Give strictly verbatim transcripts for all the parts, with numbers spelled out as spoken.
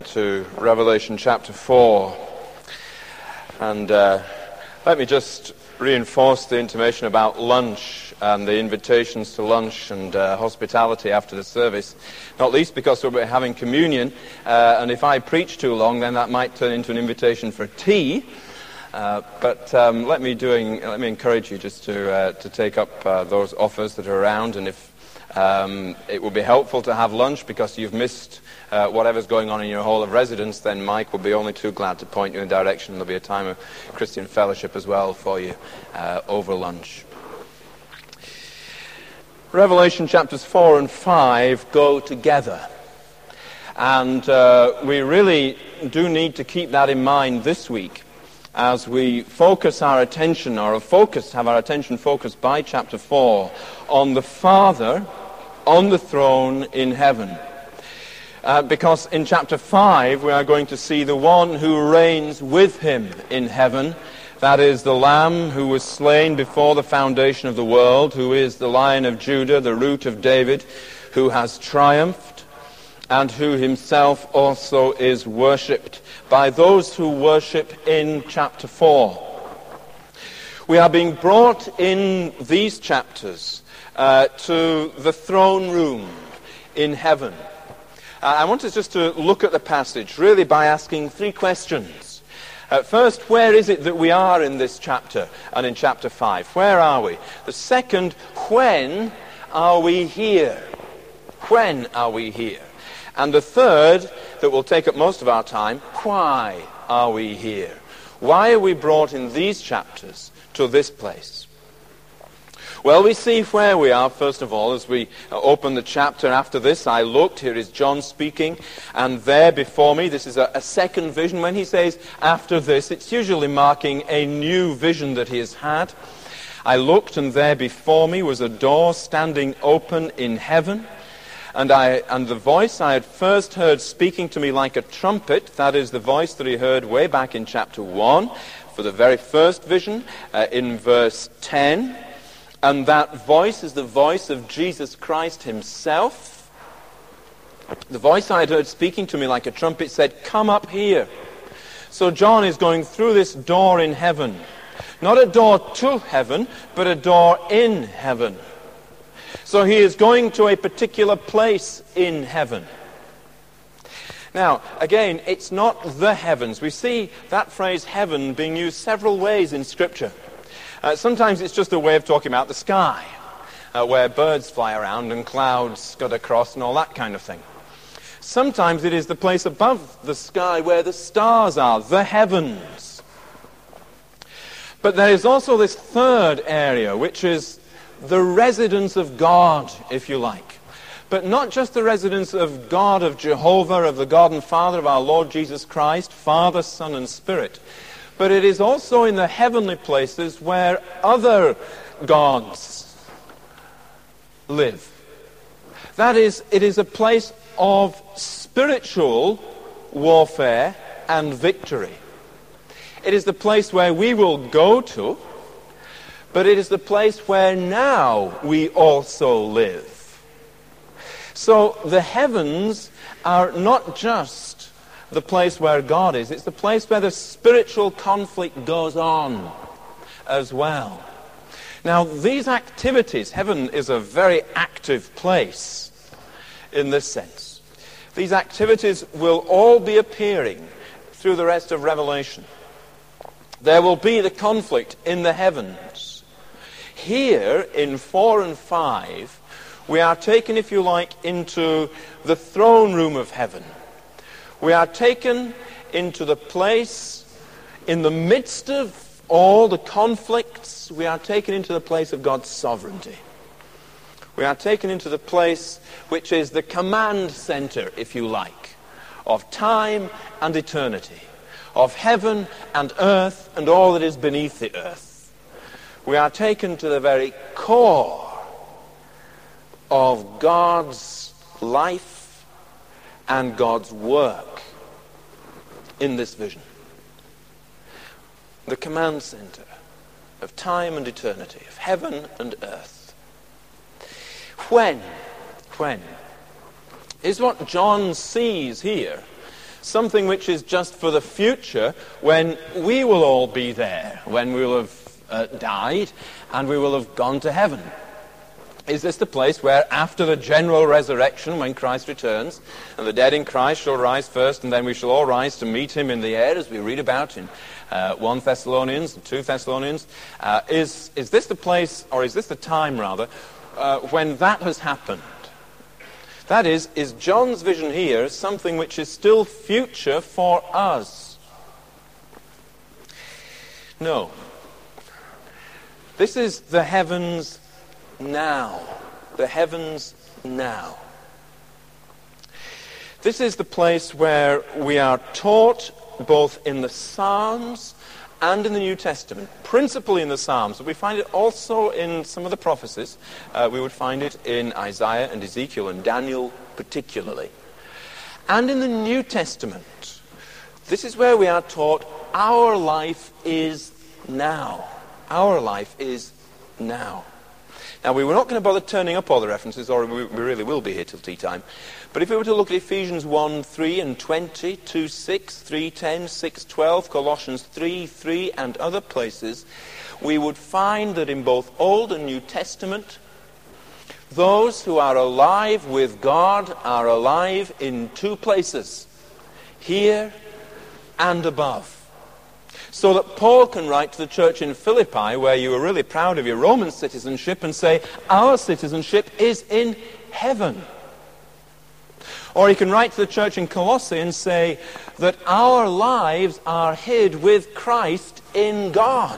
To Revelation chapter four, and uh, let me just reinforce the intimation about lunch and the invitations to lunch and uh, hospitality after the service, not least because we'll be having communion, uh, and if I preach too long then that might turn into an invitation for tea, uh, but um, let me doing let me encourage you just to uh, to take up uh, those offers that are around, and if um, it will be helpful to have lunch because you've missed Uh, whatever's going on in your hall of residence, then Mike will be only too glad to point you in a direction. There'll be a time of Christian fellowship as well for you uh, over lunch. Revelation chapters four and five go together. And uh, we really do need to keep that in mind this week as we focus our attention, or focus, have our attention focused by chapter four on the Father on the throne in heaven. Uh, because in chapter five we are going to see the one who reigns with him in heaven. That is the Lamb who was slain before the foundation of the world, who is the Lion of Judah, the Root of David, who has triumphed, and who himself also is worshipped by those who worship in chapter four. We are being brought in these chapters uh, to the throne room in heaven. Uh, I want us just to look at the passage really by asking three questions. Uh, first, where is it that we are in this chapter and in chapter five? Where are we? The second, when are we here? When are we here? And the third, that will take up most of our time, why are we here? Why are we brought in these chapters to this place? Well, we see where we are, first of all, as we open the chapter. After this, I looked, here is John speaking, and there before me, this is a, a second vision. When he says, after this, it's usually marking a new vision that he has had. I looked, and there before me was a door standing open in heaven, and I and the voice I had first heard speaking to me like a trumpet, that is the voice that he heard way back in chapter one, for the very first vision, uh, in verse ten. And that voice is the voice of Jesus Christ himself. The voice I had heard speaking to me like a trumpet said, "Come up here." So John is going through this door in heaven. Not a door to heaven, but a door in heaven. So he is going to a particular place in heaven. Now, again, it's not the heavens. We see that phrase heaven being used several ways in Scripture. Uh, sometimes it's just a way of talking about the sky, uh, where birds fly around and clouds scud across and all that kind of thing. Sometimes it is the place above the sky where the stars are, the heavens. But there is also this third area, which is the residence of God, if you like. But not just the residence of God, of Jehovah, of the God and Father of our Lord Jesus Christ, Father, Son, and Spirit. But it is also in the heavenly places where other gods live. That is, it is a place of spiritual warfare and victory. It is the place where we will go to, but it is the place where now we also live. So the heavens are not just the place where God is, it's the place where the spiritual conflict goes on as well. Now, these activities, heaven is a very active place in this sense. These activities will all be appearing through the rest of Revelation. There will be the conflict in the heavens. Here, in four and five, we are taken, if you like, into the throne room of heaven. We are taken into the place, in the midst of all the conflicts, we are taken into the place of God's sovereignty. We are taken into the place which is the command center, if you like, of time and eternity, of heaven and earth and all that is beneath the earth. We are taken to the very core of God's life and God's work in this vision. The command center of time and eternity, of heaven and earth. When, when is what John sees here something which is just for the future when we will all be there, when we will have uh, died and we will have gone to heaven? Is this the place where after the general resurrection, when Christ returns, and the dead in Christ shall rise first, and then we shall all rise to meet him in the air, as we read about in uh, First Thessalonians and Second Thessalonians, uh, is, is this the place, or is this the time rather, uh, when that has happened? That is, is John's vision here something which is still future for us? No. This is the heavens now. The heavens now. This is the place where we are taught both in the Psalms and in the New Testament, principally in the Psalms. But we find it also in some of the prophecies. Uh, we would find it in Isaiah and Ezekiel and Daniel particularly. And in the New Testament, this is where we are taught our life is now. Our life is now. Now, we were not going to bother turning up all the references, or we, we really will be here till tea time. But if we were to look at Ephesians one, three and twenty, two, six, three, ten, six, twelve, Colossians three, three and other places, we would find that in both Old and New Testament, those who are alive with God are alive in two places, here and above. So that Paul can write to the church in Philippi, where you were really proud of your Roman citizenship, and say, our citizenship is in heaven. Or he can write to the church in Colossae and say that our lives are hid with Christ in God.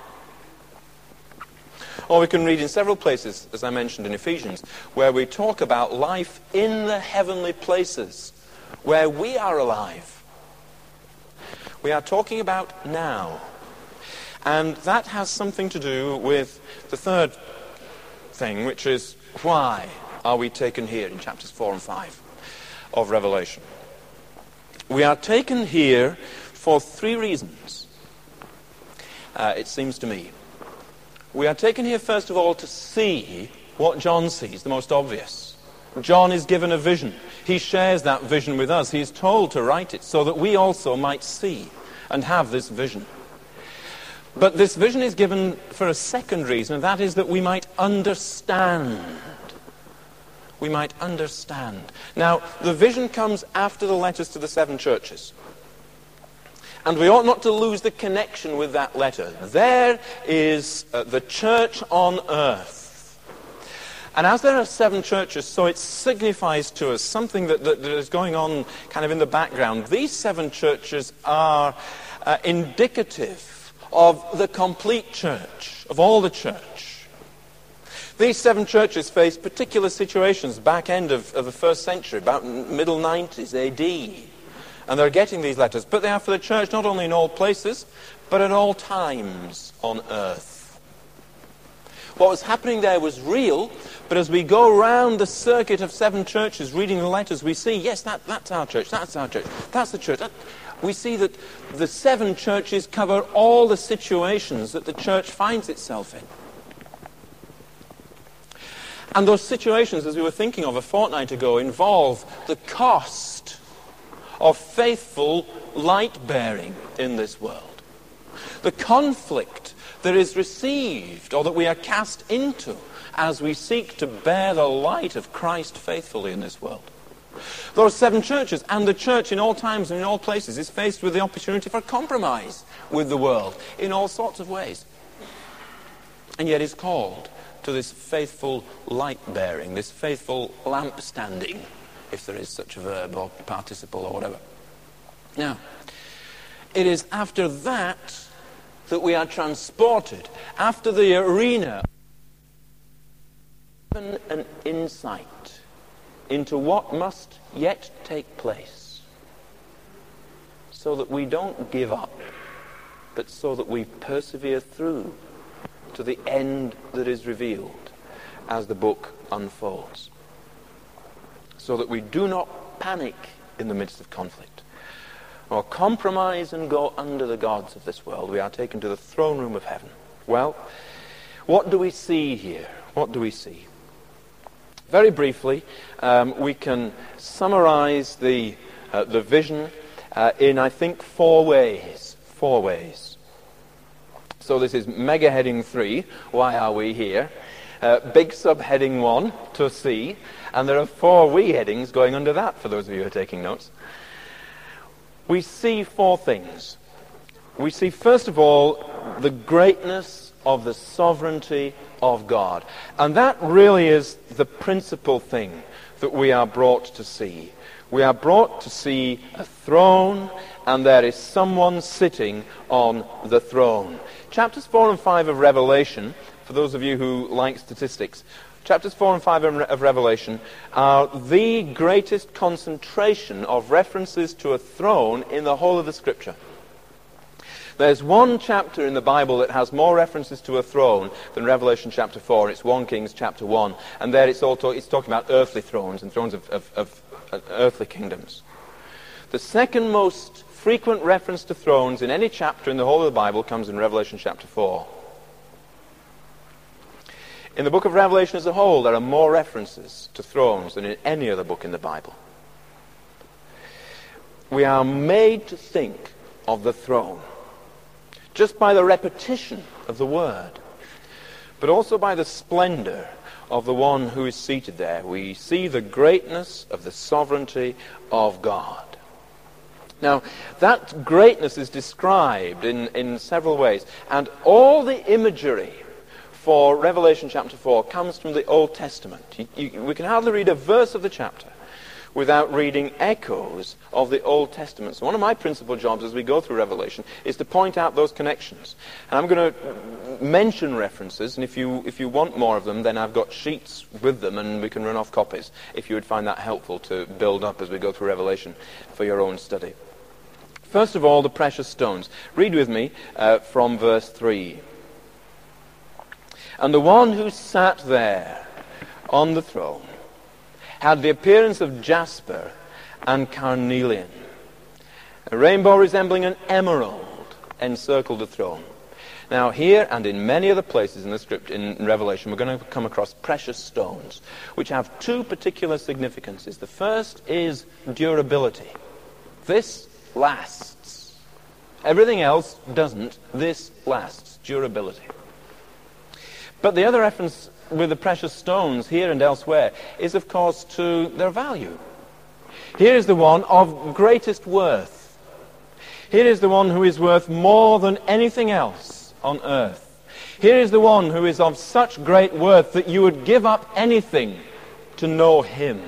Or we can read in several places, as I mentioned in Ephesians, where we talk about life in the heavenly places, where we are alive. We are talking about now. And that has something to do with the third thing, which is why are we taken here in chapters four and five of Revelation? We are taken here for three reasons, uh, it seems to me. We are taken here, first of all, to see what John sees, the most obvious. John is given a vision. He shares that vision with us. He is told to write it so that we also might see and have this vision. But this vision is given for a second reason, and that is that we might understand. We might understand. Now, the vision comes after the letters to the seven churches. And we ought not to lose the connection with that letter. There is uh, the church on earth. And as there are seven churches, so it signifies to us something that, that, that is going on kind of in the background. These seven churches are uh, indicative of the complete church, of all the church. These seven churches face particular situations back end of, of the first century, about middle nineties A D. And they're getting these letters. But they are for the church not only in all places, but at all times on earth. What was happening there was real, but as we go around the circuit of seven churches reading the letters, we see, yes, that, that's our church, that's our church, that's the church. That, we see that the seven churches cover all the situations that the church finds itself in. And those situations, as we were thinking of a fortnight ago, involve the cost of faithful light-bearing in this world. The conflict that is received, or that we are cast into, as we seek to bear the light of Christ faithfully in this world. Those seven churches, and the church in all times and in all places, is faced with the opportunity for compromise with the world in all sorts of ways. And yet is called to this faithful light-bearing, this faithful lamp-standing, if there is such a verb or participle or whatever. Now, it is after that that we are transported, after the arena, given an insight into what must yet take place, so that we don't give up, but so that we persevere through to the end that is revealed as the book unfolds. So that we do not panic in the midst of conflict, or compromise and go under the gods of this world. We are taken to the throne room of heaven. Well, what do we see here? What do we see? Very briefly, um, we can summarize the, uh, the vision uh, in, I think, four ways. Four ways. So this is mega heading three, why are we here? Uh, big subheading one, to see. And there are four wee headings going under that, for those of you who are taking notes. We see four things. We see, first of all, the greatness of the sovereignty of God. And that really is the principal thing that we are brought to see. We are brought to see a throne, and there is someone sitting on the throne. Chapters four and five of Revelation, for those of you who like statistics, chapters four and five of Revelation are the greatest concentration of references to a throne in the whole of the Scripture. There's one chapter in the Bible that has more references to a throne than Revelation chapter four. It's First Kings chapter one. And there it's, all talk, it's talking about earthly thrones and thrones of, of, of uh, earthly kingdoms. The second most frequent reference to thrones in any chapter in the whole of the Bible comes in Revelation chapter four. In the book of Revelation as a whole, there are more references to thrones than in any other book in the Bible. We are made to think of the throne just by the repetition of the word, but also by the splendor of the one who is seated there. We see the greatness of the sovereignty of God. Now, that greatness is described in, in several ways, and all the imagery for Revelation chapter four comes from the Old Testament. You, you, we can hardly read a verse of the chapter without reading echoes of the Old Testament. So one of my principal jobs as we go through Revelation is to point out those connections. And I'm going to mention references, and if you if you want more of them, then I've got sheets with them, and we can run off copies, if you would find that helpful to build up as we go through Revelation for your own study. First of all, the precious stones. Read with me uh, from verse three. And the one who sat there on the throne had the appearance of jasper and carnelian. A rainbow resembling an emerald encircled the throne. Now here and in many other places in the script in Revelation, we're going to come across precious stones, which have two particular significances. The first is durability. This lasts. Everything else doesn't. This lasts. Durability. But the other reference with the precious stones here and elsewhere is, of course, to their value. Here is the one of greatest worth. Here is the one who is worth more than anything else on earth. Here is the one who is of such great worth that you would give up anything to know him.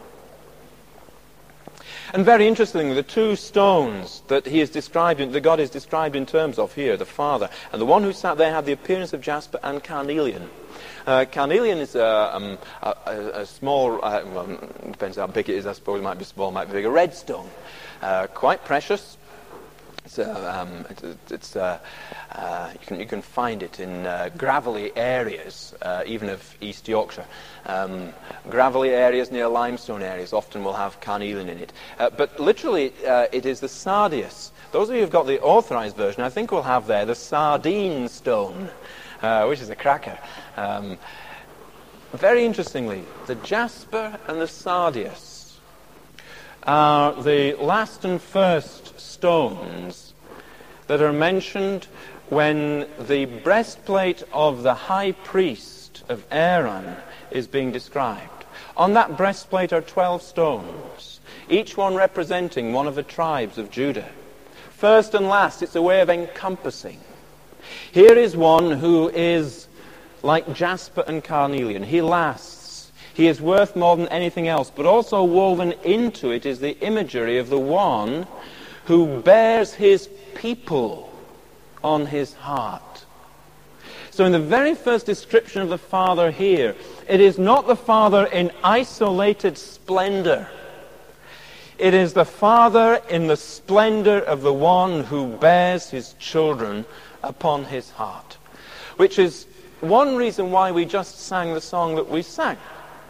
And very interestingly, the two stones that he is described in, that God is described in terms of here, the Father, and the one who sat there had the appearance of jasper and carnelian. Uh, carnelian is a, um, a, a small, uh, well, depends how big it is, I suppose it might be small, might be big, a red stone. Uh, quite precious. It's, uh, um, it's, it's uh, uh, you can you can find it in uh, gravelly areas, uh, even of East Yorkshire. Um, gravelly areas near limestone areas often will have carnelian in it. Uh, but literally, uh, it is the sardius. Those of you who've got the authorized version, I think will have there the sardine stone, uh, which is a cracker. Um, very interestingly, the jasper and the sardius are the last and first stones that are mentioned when the breastplate of the high priest of Aaron is being described. On that breastplate are twelve stones, each one representing one of the tribes of Judah. First and last, it's a way of encompassing. Here is one who is like jasper and carnelian. He lasts. He is worth more than anything else, but also woven into it is the imagery of the one who bears his people on his heart. So in the very first description of the Father here, it is not the Father in isolated splendor. It is the Father in the splendor of the one who bears his children upon his heart. Which is one reason why we just sang the song that we sang,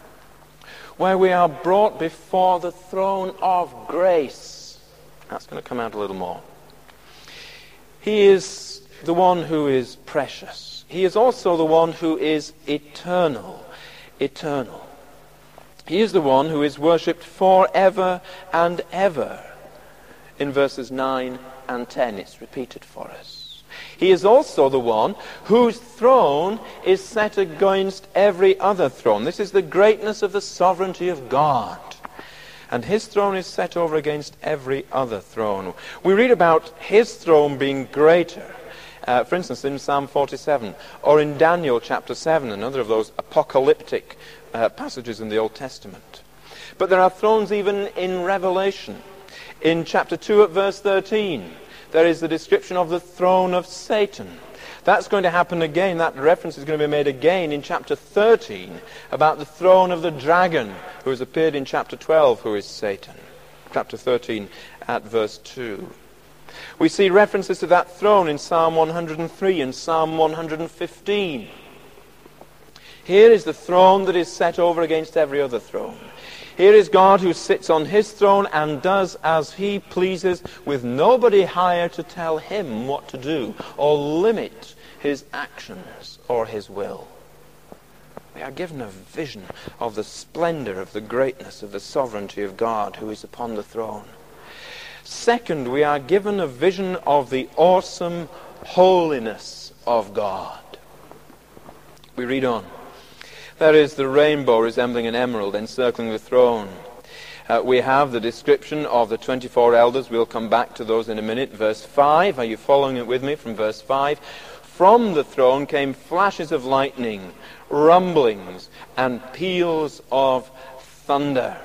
where we are brought before the throne of grace. That's going to come out a little more. He is the one who is precious. He is also the one who is eternal. Eternal. He is the one who is worshipped forever and ever. In verses nine and ten, it's repeated for us. He is also the one whose throne is set against every other throne. This is the greatness of the sovereignty of God. And his throne is set over against every other throne. We read about his throne being greater. Uh, for instance, in Psalm forty-seven, or in Daniel chapter seven, another of those apocalyptic uh, passages in the Old Testament. But there are thrones even in Revelation. In chapter two at verse thirteen, there is the description of the throne of Satan. That's going to happen again. That reference is going to be made again in chapter thirteen about the throne of the dragon who has appeared in chapter twelve, who is Satan. Chapter thirteen at verse two. We see references to that throne in Psalm one hundred three and Psalm one hundred fifteen. Here is the throne that is set over against every other throne. Here is God who sits on his throne and does as he pleases, with nobody higher to tell him what to do or limit his actions or his will. We are given a vision of the splendor of the greatness of the sovereignty of God who is upon the throne. Second, we are given a vision of the awesome holiness of God. We read on. There is the rainbow resembling an emerald encircling the throne. Uh, we have the description of the twenty-four elders. We'll come back to those in a minute. Verse five, are you following it with me from verse five? From the throne came flashes of lightning, rumblings, and peals of thunder.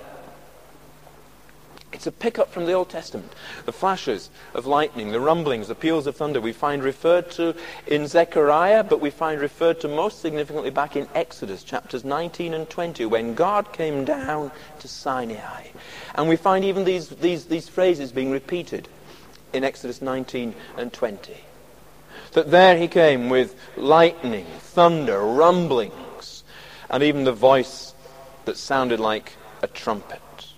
It's a pickup from the Old Testament. The flashes of lightning, the rumblings, the peals of thunder we find referred to in Zechariah, but we find referred to most significantly back in Exodus chapters nineteen and twenty, when God came down to Sinai. And we find even these, these, these phrases being repeated in Exodus nineteen and twenty. That there he came with lightning, thunder, rumblings, and even the voice that sounded like a trumpet.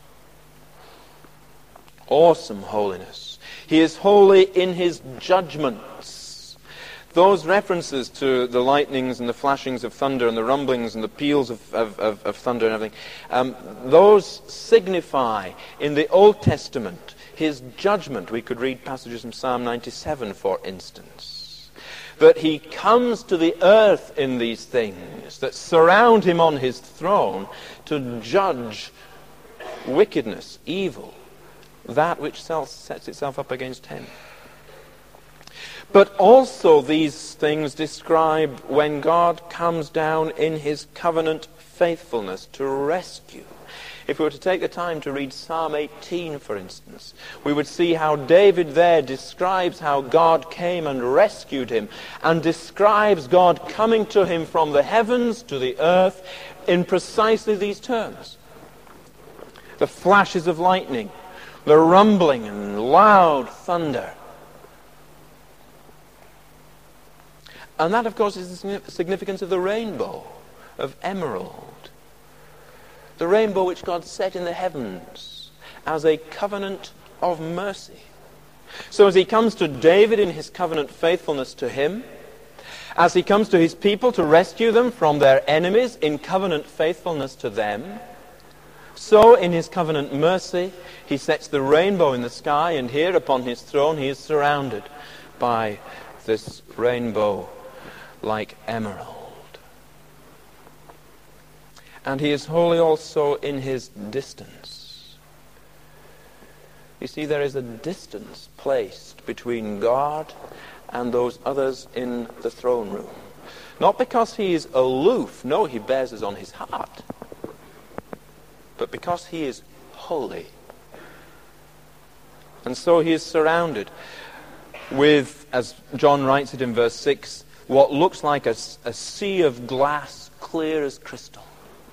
Awesome holiness. He is holy in his judgments. Those references to the lightnings and the flashings of thunder and the rumblings and the peals of, of, of, of thunder and everything, um, those signify in the Old Testament his judgment. We could read passages from Psalm ninety-seven, for instance. That he comes to the earth in these things that surround him on his throne to judge wickedness, evil, that which sets itself up against him. But also these things describe when God comes down in his covenant faithfulness to rescue. If we were to take the time to read Psalm eighteen, for instance, we would see how David there describes how God came and rescued him, and describes God coming to him from the heavens to the earth in precisely these terms. The flashes of lightning, the rumbling and loud thunder. And that, of course, is the significance of the rainbow, of emerald. The rainbow which God set in the heavens as a covenant of mercy. So as he comes to David in his covenant faithfulness to him, as he comes to his people to rescue them from their enemies in covenant faithfulness to them, so in his covenant mercy, he sets the rainbow in the sky, and here upon his throne he is surrounded by this rainbow like emerald. And he is holy also in his distance. You see, there is a distance placed between God and those others in the throne room. Not because he is aloof, no, he bears us on his heart, but because he is holy. And so he is surrounded with, as John writes it in verse six, what looks like a, a sea of glass, clear as crystal.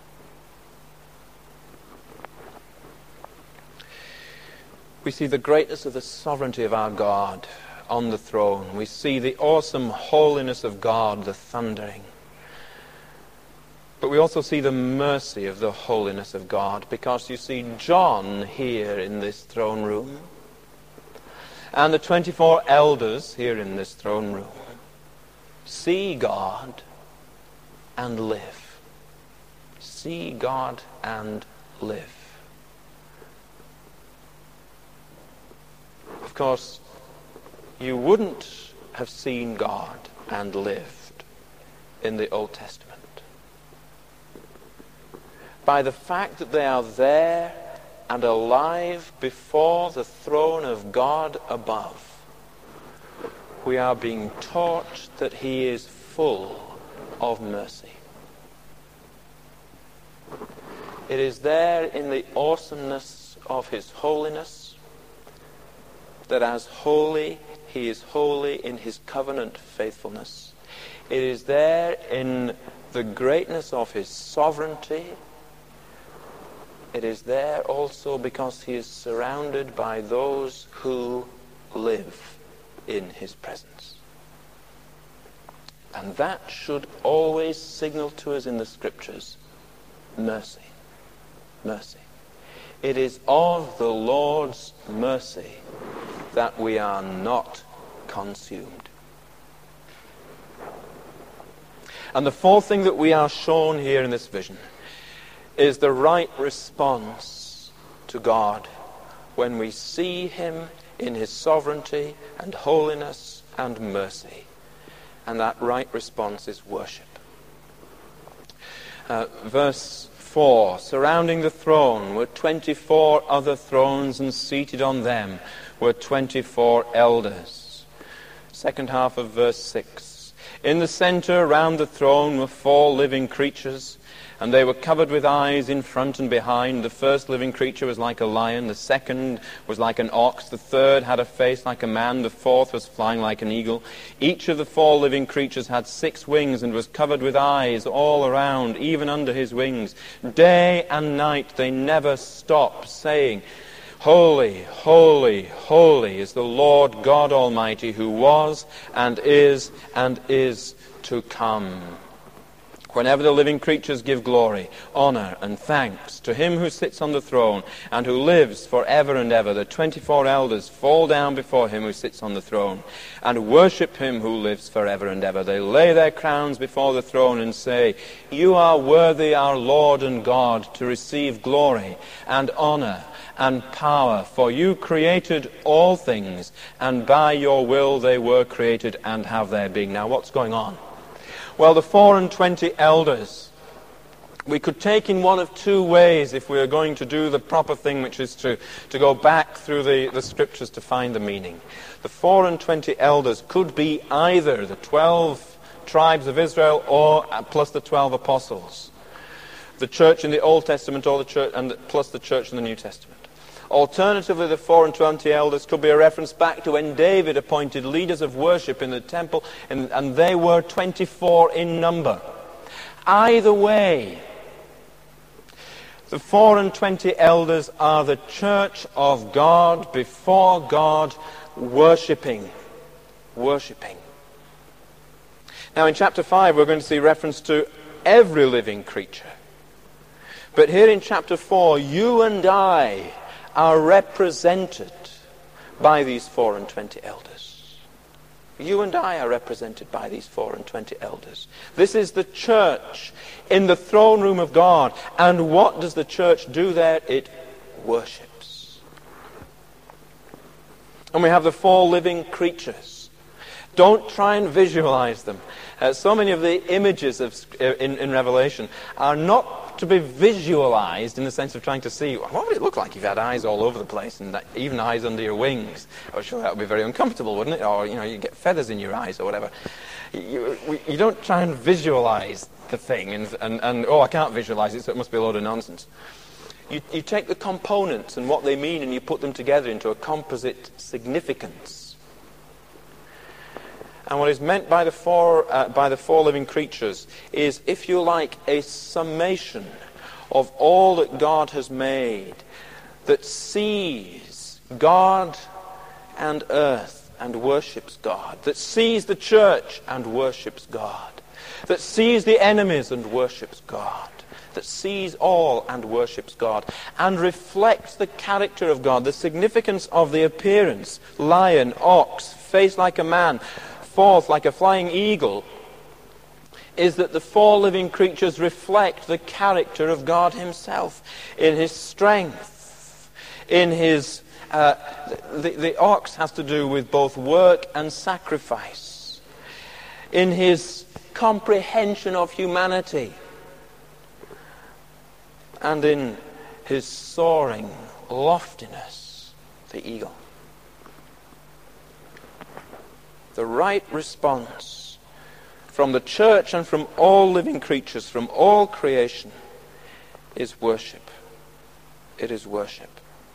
We see the greatness of the sovereignty of our God on the throne. We see the awesome holiness of God, the thundering. But we also see the mercy of the holiness of God, because you see John here in this throne room, and the twenty-four elders here in this throne room see God and live. See God and live. Of course, you wouldn't have seen God and lived in the Old Testament. By the fact that they are there and alive before the throne of God above, we are being taught that he is full of mercy. It is there in the awesomeness of his holiness that as holy, he is holy in his covenant faithfulness. It is there in the greatness of his sovereignty. It is there also because he is surrounded by those who live in his presence. And that should always signal to us in the Scriptures mercy. Mercy. It is of the Lord's mercy that we are not consumed. And the fourth thing that we are shown here in this vision is the right response to God when we see him in his sovereignty and holiness and mercy. And that right response is worship. Uh, verse four, surrounding the throne were twenty-four other thrones, and seated on them were twenty-four elders. Second half of verse six. In the center around the throne were four living creatures, and they were covered with eyes in front and behind. The first living creature was like a lion. The second was like an ox. The third had a face like a man. The fourth was flying like an eagle. Each of the four living creatures had six wings and was covered with eyes all around, even under his wings. Day and night they never stop saying, Holy, holy, holy is the Lord God Almighty, who was and is and is to come. Whenever the living creatures give glory, honor, and thanks to him who sits on the throne and who lives forever and ever, the twenty-four elders fall down before him who sits on the throne and worship him who lives forever and ever. They lay their crowns before the throne and say, You are worthy, our Lord and God, to receive glory and honor and power, for you created all things, and by your will they were created and have their being. Now, what's going on? Well, the four and twenty elders, we could take in one of two ways if we are going to do the proper thing, which is to, to go back through the, the Scriptures to find the meaning. The four and twenty elders could be either the twelve tribes of Israel or plus the twelve apostles. The church in the Old Testament or the church and plus the church in the New Testament. Alternatively, the four and twenty elders could be a reference back to when David appointed leaders of worship in the temple, and, and they were twenty-four in number. Either way, the four and twenty elders are the church of God before God, worshipping. Worshipping. Now in chapter five we're going to see reference to every living creature. But here in chapter four, you and I are represented by these four and twenty elders. You and I are represented by these four and twenty elders. This is the church in the throne room of God. And what does the church do there? It worships. And we have the four living creatures. Don't try and visualize them. Uh, so many of the images of, uh, in, in Revelation are not to be visualized in the sense of trying to see, what would it look like if you had eyes all over the place and that, even eyes under your wings? Oh, sure, that would be very uncomfortable, wouldn't it? Or, you know, you get feathers in your eyes or whatever. You, you don't try and visualize the thing and, and, and, oh, I can't visualize it, so it must be a load of nonsense. You, you take the components and what they mean and you put them together into a composite significance. And what is meant by the four uh, by the four living creatures is, if you like, a summation of all that God has made, that sees God and earth and worships God, that sees the church and worships God, that sees the enemies and worships God, that sees all and worships God, and reflects the character of God, the significance of the appearance, lion, ox, face like a man, forth like a flying eagle, is that the four living creatures reflect the character of God himself in his strength, in his Uh, the, the ox has to do with both work and sacrifice. In his comprehension of humanity, and in his soaring loftiness, the eagle. The right response from the church and from all living creatures, from all creation, is worship. It is worship.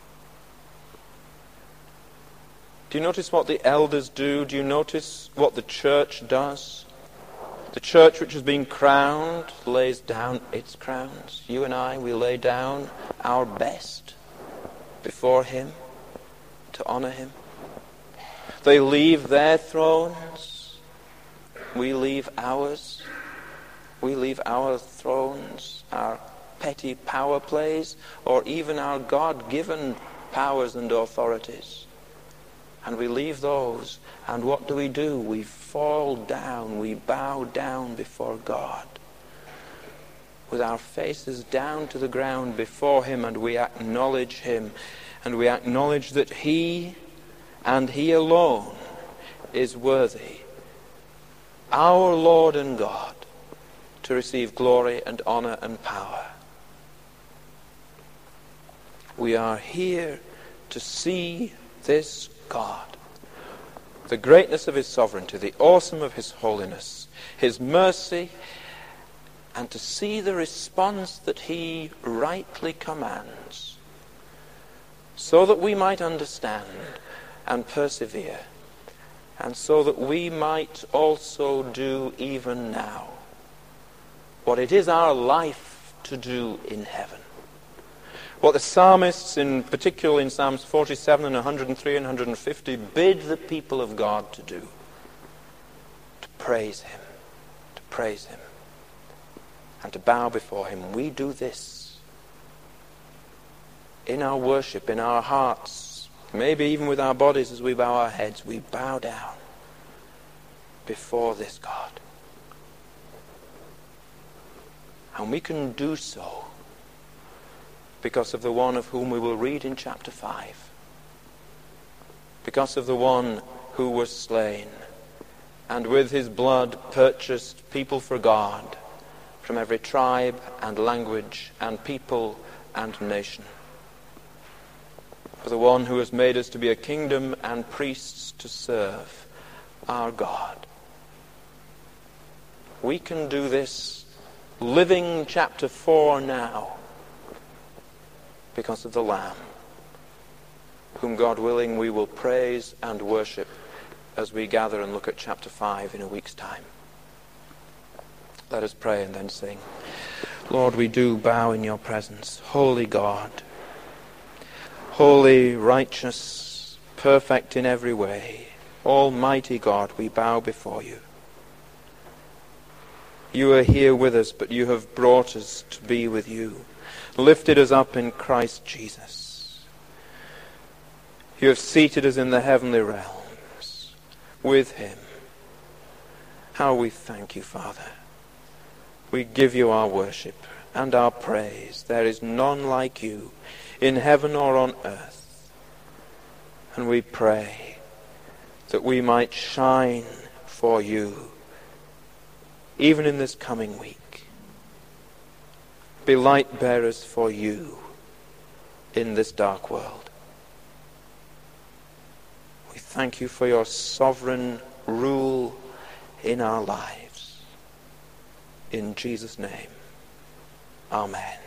Do you notice what the elders do? Do you notice what the church does? The church which has been crowned lays down its crowns. You and I, we lay down our best before him to honor him. They leave their thrones. We leave ours. We leave our thrones, our petty power plays, or even our God-given powers and authorities. And we leave those, and what do we do? We fall down, we bow down before God, with our faces down to the ground before him, and we acknowledge him, and we acknowledge that he, and he alone, is worthy, our Lord and God, to receive glory and honor and power. We are here to see this God, the greatness of his sovereignty, the awesome of his holiness, his mercy, and to see the response that he rightly commands, so that we might understand and persevere, and so that we might also do even now what it is our life to do in heaven. What the psalmists, in particular in Psalms forty-seven and one hundred three and one hundred fifty, bid the people of God to do. To praise him. To praise him. And to bow before him. We do this in our worship, in our hearts, maybe even with our bodies as we bow our heads. We bow down before this God. And we can do so because of the one of whom we will read in chapter five. Because of the one who was slain, and with his blood purchased people for God from every tribe and language and people and nation. For the one who has made us to be a kingdom and priests to serve our God. We can do this living chapter four now, because of the Lamb, whom, God willing, we will praise and worship as we gather and look at chapter five in a week's time. Let us pray and then sing. Lord, we do bow in your presence. Holy God, holy, righteous, perfect in every way, almighty God, we bow before you. You are here with us, but you have brought us to be with you. Lifted us up in Christ Jesus. You have seated us in the heavenly realms with him. How we thank you, Father. We give you our worship and our praise. There is none like you in heaven or on earth. And we pray that we might shine for you even in this coming week. Be light bearers for you in this dark world. We thank you for your sovereign rule in our lives. In Jesus' name, amen.